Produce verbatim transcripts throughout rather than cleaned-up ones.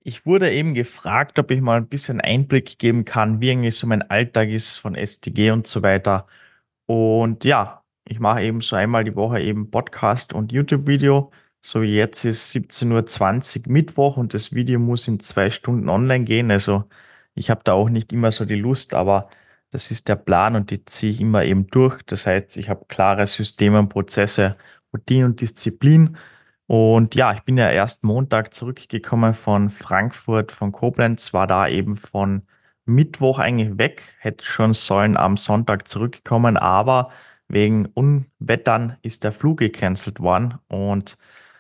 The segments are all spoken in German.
Ich wurde eben gefragt, ob ich mal ein bisschen Einblick geben kann, wie eigentlich so mein Alltag ist von S D G und so weiter. Und ja, ich mache eben so einmal die Woche eben Podcast und YouTube-Video. So wie jetzt ist siebzehn Uhr zwanzig Mittwoch und das Video muss in zwei Stunden online gehen. Also ich habe da auch nicht immer so die Lust, aber das ist der Plan und die ziehe ich immer eben durch. Das heißt, ich habe klare Systeme und Prozesse, Routine und Disziplin. Und ja, ich bin ja erst Montag zurückgekommen von Frankfurt, von Koblenz, war da eben von Mittwoch eigentlich weg, hätte schon sollen am Sonntag zurückkommen, aber wegen Unwettern ist der Flug gecancelt worden. Und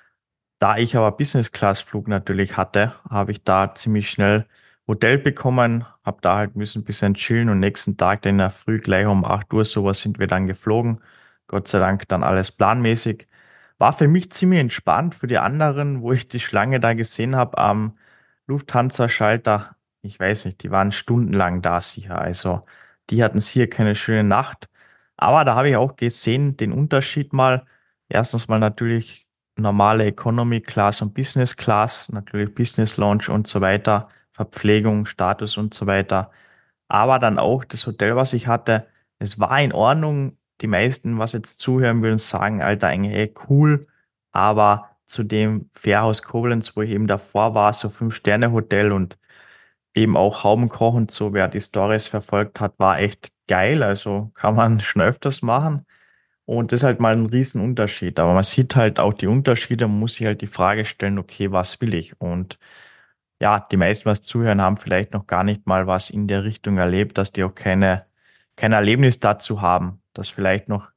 da ich aber Business-Class-Flug natürlich hatte, habe ich da ziemlich schnell Hotel bekommen, habe da halt müssen ein bisschen chillen und nächsten Tag dann in der Früh gleich um acht Uhr sowas sind wir dann geflogen. Gott sei Dank dann alles planmäßig. War für mich ziemlich entspannt. Für die anderen, wo ich die Schlange da gesehen habe am Lufthansa-Schalter, ich weiß nicht, die waren stundenlang da sicher. Also die hatten sicher keine schöne Nacht. Aber da habe ich auch gesehen, den Unterschied mal. Erstens mal natürlich normale Economy Class und Business Class, natürlich Business Lounge und so weiter, Verpflegung, Status und so weiter. Aber dann auch das Hotel, was ich hatte, es war in Ordnung. Die meisten, was jetzt zuhören, würden sagen, Alter, eigentlich ey, cool. Aber zu dem Fährhaus Koblenz, wo ich eben davor war, so Fünf-Sterne-Hotel und eben auch Haubenkoch und so, wer die Stories verfolgt hat, war echt geil. Also kann man schon öfters machen. Und das ist halt mal ein Riesenunterschied. Aber man sieht halt auch die Unterschiede und muss sich halt die Frage stellen, okay, was will ich? Und ja, die meisten, was zuhören, haben vielleicht noch gar nicht mal was in der Richtung erlebt, dass die auch keine, kein Erlebnis dazu haben, dass vielleicht noch,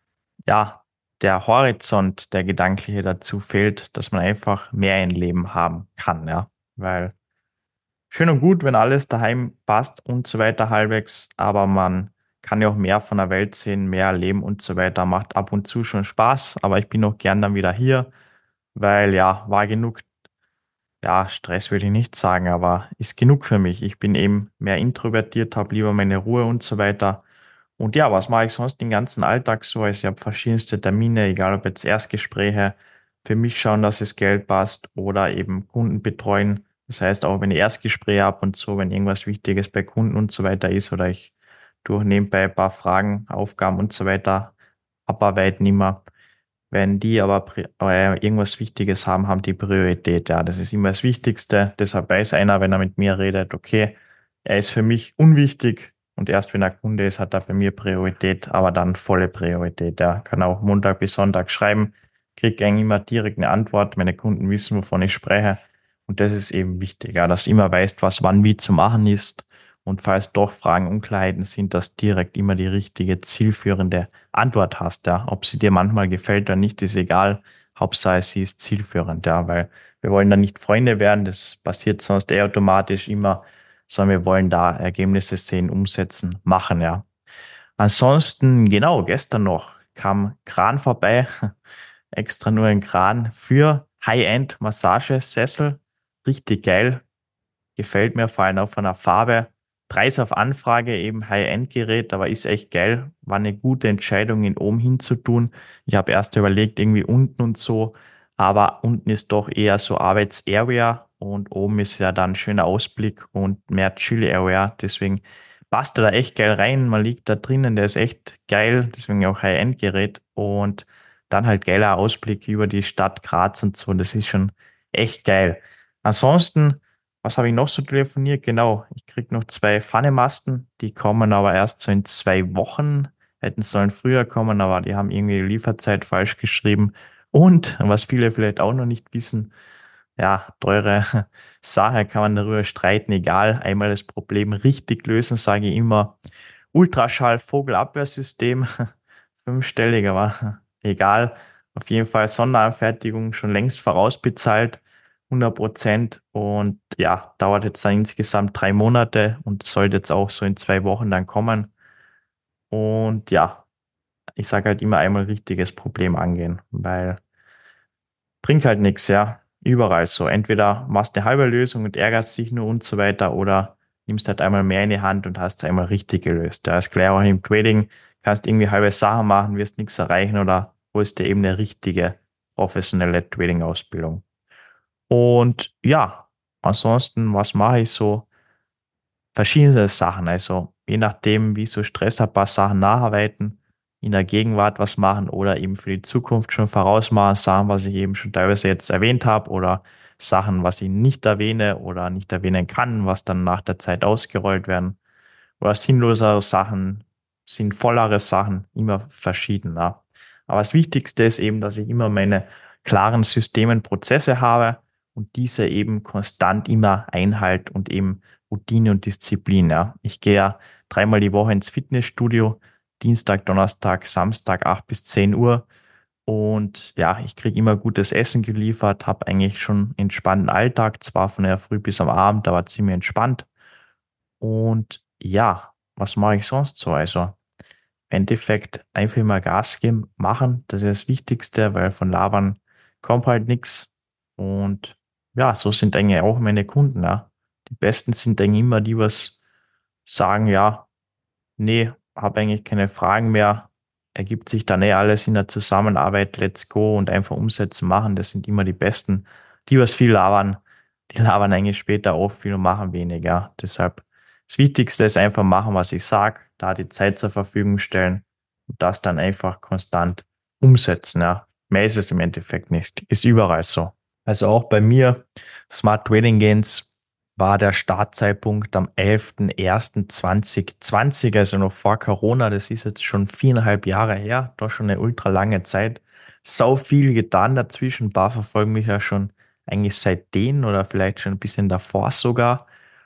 ja, der Horizont, der gedankliche dazu fehlt, dass man einfach mehr im Leben haben kann, ja. Weil schön und gut, wenn alles daheim passt und so weiter halbwegs, aber man kann ja auch mehr von der Welt sehen, mehr erleben und so weiter. Macht ab und zu schon Spaß, aber ich bin auch gern dann wieder hier, weil ja, war genug, ja, Stress würde ich nicht sagen, aber ist genug für mich. Ich bin eben mehr introvertiert, habe lieber meine Ruhe und so weiter. Und ja, was mache ich sonst den ganzen Alltag so? Also ich habe verschiedenste Termine, egal ob jetzt Erstgespräche, für mich schauen, dass es Geld passt oder eben Kunden betreuen. Das heißt, auch wenn ich Erstgespräche habe und so, wenn irgendwas Wichtiges bei Kunden und so weiter ist oder ich durch nebenbei ein paar Fragen, Aufgaben und so weiter abarbeiten immer. Wenn die aber pri- äh, irgendwas Wichtiges haben, haben die Priorität. Ja, das ist immer das Wichtigste. Deshalb weiß einer, wenn er mit mir redet, okay, er ist für mich unwichtig und erst wenn er Kunde ist, hat er bei mir Priorität, aber dann volle Priorität. Ja, kann auch Montag bis Sonntag schreiben, kriege eigentlich immer direkt eine Antwort. Meine Kunden wissen, wovon ich spreche. Und das ist eben wichtig, ja, dass du immer weißt, was wann wie zu machen ist. Und falls doch Fragen, Unklarheiten sind, dass direkt immer die richtige, zielführende Antwort hast, ja. Ob sie dir manchmal gefällt oder nicht, ist egal. Hauptsache, sie ist zielführend, ja, weil wir wollen dann nicht Freunde werden, das passiert sonst eher automatisch immer, sondern wir wollen da Ergebnisse sehen, umsetzen, machen, ja. Ansonsten, genau, gestern noch kam Kran vorbei, extra nur ein Kran für High-End-Massagesessel. Richtig geil, gefällt mir, vor allem auch von der Farbe. Preis auf Anfrage, eben High-End-Gerät, aber ist echt geil. War eine gute Entscheidung, ihn oben hinzutun. Ich habe erst überlegt, irgendwie unten und so, aber unten ist doch eher so Arbeits-Area und oben ist ja dann schöner Ausblick und mehr Chill-Area. Deswegen passt er da echt geil rein. Man liegt da drinnen, der ist echt geil, deswegen auch High-End-Gerät und dann halt geiler Ausblick über die Stadt Graz und so. Das ist schon echt geil. Ansonsten was habe ich noch so telefoniert? Genau, ich krieg noch zwei Pfannemasten, die kommen aber erst so in zwei Wochen. Hätten sollen früher kommen, aber die haben irgendwie die Lieferzeit falsch geschrieben. Und was viele vielleicht auch noch nicht wissen, ja, teure Sache kann man darüber streiten, egal. Einmal das Problem richtig lösen, sage ich immer. Ultraschall-Vogelabwehrsystem, fünfstellig, aber egal. Auf jeden Fall Sonderanfertigung schon längst vorausbezahlt, hundert Prozent. Und ja, dauert jetzt dann insgesamt drei Monate und sollte jetzt auch so in zwei Wochen dann kommen. Und ja, ich sage halt immer einmal richtiges Problem angehen, weil bringt halt nichts, ja. Überall so. Entweder machst eine halbe Lösung und ärgerst dich nur und so weiter oder nimmst halt einmal mehr in die Hand und hast es einmal richtig gelöst. Da ist klar auch im Trading, kannst irgendwie halbe Sachen machen, wirst nichts erreichen oder holst dir eben eine richtige professionelle Trading-Ausbildung. Und ja, ansonsten, was mache ich so? Verschiedene Sachen, also je nachdem, wie so Stress ein paar Sachen nacharbeiten, in der Gegenwart was machen oder eben für die Zukunft schon vorausmachen, Sachen, was ich eben schon teilweise jetzt erwähnt habe oder Sachen, was ich nicht erwähne oder nicht erwähnen kann, was dann nach der Zeit ausgerollt werden oder sinnlosere Sachen, sinnvollere Sachen, immer verschieden. Ja. Aber das Wichtigste ist eben, dass ich immer meine klaren Systemen, Prozesse habe und diese eben konstant immer einhalte und eben Routine und Disziplin. Ja. Ich gehe ja dreimal die Woche ins Fitnessstudio, Dienstag, Donnerstag, Samstag, acht bis zehn Uhr. Und ja, ich kriege immer gutes Essen geliefert, habe eigentlich schon einen entspannten Alltag, zwar von der Früh bis am Abend, aber ziemlich entspannt. Und ja, was mache ich sonst so? Also im Endeffekt einfach mal Gas geben, machen, das ist das Wichtigste, weil von Labern kommt halt nichts. Und ja, so sind eigentlich auch meine Kunden, ja. Die Besten sind eigentlich immer die, was sagen, ja, nee, habe eigentlich keine Fragen mehr. Ergibt sich dann eh alles in der Zusammenarbeit, let's go und einfach umsetzen, machen. Das sind immer die Besten. Die, was viel labern, die labern eigentlich später auch viel und machen weniger. Deshalb das Wichtigste ist einfach machen, was ich sage, da die Zeit zur Verfügung stellen und das dann einfach konstant umsetzen. Ja. Mehr ist es im Endeffekt nicht. Ist überall so. Also auch bei mir, Smart Trading Gains war der Startzeitpunkt am elfter erster zweitausendzwanzig, also noch vor Corona. Das ist jetzt schon viereinhalb Jahre her, doch schon eine ultra lange Zeit. Sau viel getan dazwischen. Ein paar verfolgen mich ja schon eigentlich seitdem oder vielleicht schon ein bisschen davor sogar.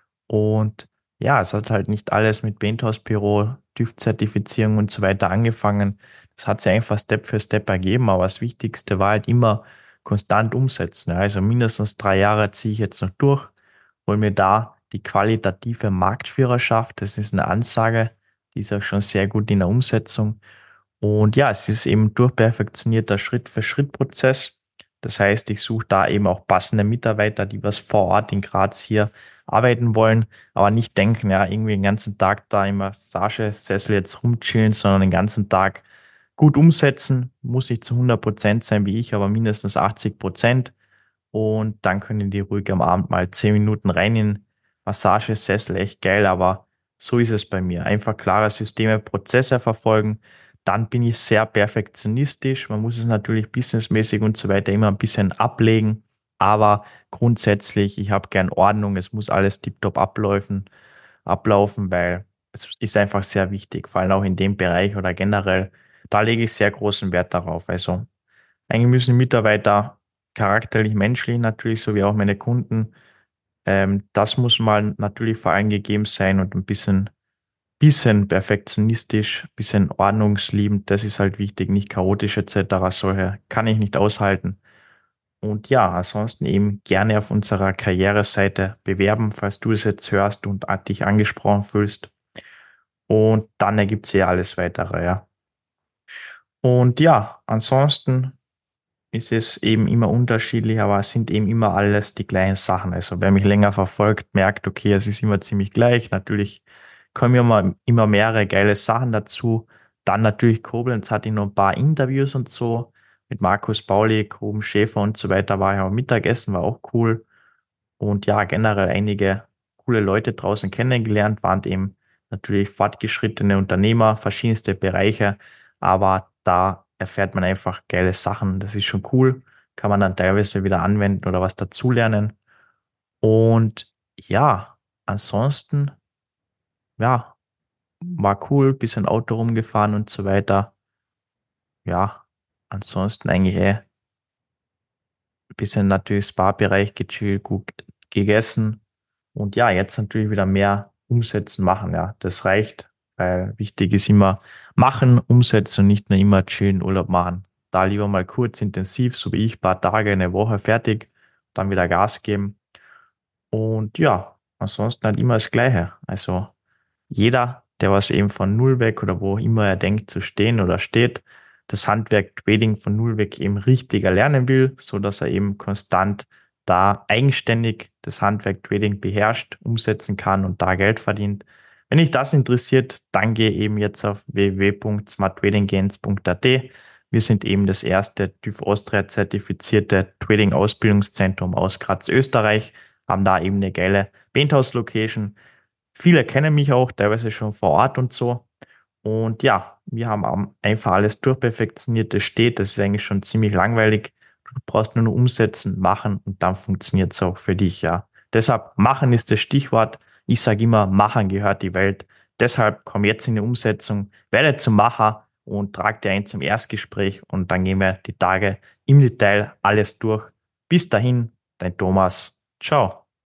Und ja, es hat halt nicht alles mit Painthouse-Büro, TÜV-Zertifizierung und so weiter angefangen. Das hat sich einfach Step für Step ergeben, aber das Wichtigste war halt immer konstant umsetzen. Ja, also mindestens drei Jahre ziehe ich jetzt noch durch, hol mir da die qualitative Marktführerschaft. Das ist eine Ansage, die ist auch schon sehr gut in der Umsetzung. Und ja, es ist eben durchperfektionierter Schritt-für-Schritt-Prozess. Das heißt, ich suche da eben auch passende Mitarbeiter, die was vor Ort in Graz hier arbeiten wollen, aber nicht denken, ja, irgendwie den ganzen Tag da im Massagesessel jetzt rumchillen, sondern den ganzen Tag gut umsetzen. Muss nicht zu hundert Prozent sein wie ich, aber mindestens achtzig Prozent. Und dann können die ruhig am Abend mal zehn Minuten rein in Massagesessel, echt geil, aber so ist es bei mir. Einfach klare Systeme, Prozesse verfolgen. Dann bin ich sehr perfektionistisch. Man muss es natürlich businessmäßig und so weiter immer ein bisschen ablegen. Aber grundsätzlich, ich habe gern Ordnung. Es muss alles tiptop ablaufen, ablaufen, weil es ist einfach sehr wichtig, vor allem auch in dem Bereich oder generell. Da lege ich sehr großen Wert darauf. Also eigentlich müssen Mitarbeiter charakterlich, menschlich natürlich, so wie auch meine Kunden, ähm, das muss mal natürlich vor allem gegeben sein und ein bisschen, bisschen perfektionistisch, bisschen ordnungsliebend, das ist halt wichtig, nicht chaotisch et cetera. Solche kann ich nicht aushalten. Und ja, ansonsten eben gerne auf unserer Karriereseite bewerben, falls du es jetzt hörst und dich angesprochen fühlst. Und dann ergibt sich ja alles weitere, ja. Und ja, ansonsten ist es eben immer unterschiedlich, aber es sind eben immer alles die gleichen Sachen. Also wer mich länger verfolgt, merkt, okay, es ist immer ziemlich gleich. Natürlich kommen immer, immer mehrere geile Sachen dazu. Dann natürlich Koblenz hatte ich noch ein paar Interviews und so mit Markus Pauli, Ruben Schäfer und so weiter. War ja auch Mittagessen, war auch cool. Und ja, generell einige coole Leute draußen kennengelernt, waren eben natürlich fortgeschrittene Unternehmer, verschiedenste Bereiche, aber da erfährt man einfach geile Sachen. Das ist schon cool, kann man dann teilweise wieder anwenden oder was dazulernen. Und ja, ansonsten, ja, war cool, bisschen Auto rumgefahren und so weiter. Ja, ansonsten eigentlich eh ein bisschen natürlich Spa-Bereich gechillt, gut gegessen. Und ja, jetzt natürlich wieder mehr umsetzen, machen. Ja, das reicht, weil wichtig ist immer machen, umsetzen und nicht nur immer chillen, Urlaub machen. Da lieber mal kurz, intensiv, so wie ich, paar Tage, eine Woche fertig, dann wieder Gas geben. Und ja, ansonsten halt immer das Gleiche. Also jeder, der was eben von Null weg oder wo immer er denkt zu stehen oder steht, das Handwerk Trading von Null weg eben richtig erlernen will, so dass er eben konstant da eigenständig das Handwerk Trading beherrscht, umsetzen kann und da Geld verdient. Wenn dich das interessiert, dann geh eben jetzt auf w w w punkt smart trading gains punkt a t. Wir sind eben das erste TÜV Austria zertifizierte Trading-Ausbildungszentrum aus Graz, Österreich. haben da eben eine geile Penthouse-Location. Viele kennen mich auch, teilweise schon vor Ort und so. Und ja, wir haben am- einfach alles durchperfektioniert, das steht, das ist eigentlich schon ziemlich langweilig. Du brauchst nur noch umsetzen, machen und dann funktioniert es auch für dich, ja. Deshalb machen ist das Stichwort. Ich sage immer, machen gehört die Welt. Deshalb komm jetzt in die Umsetzung, werde zum Macher und trag dir ein zum Erstgespräch und dann gehen wir die Tage im Detail alles durch. Bis dahin, dein Thomas. Ciao.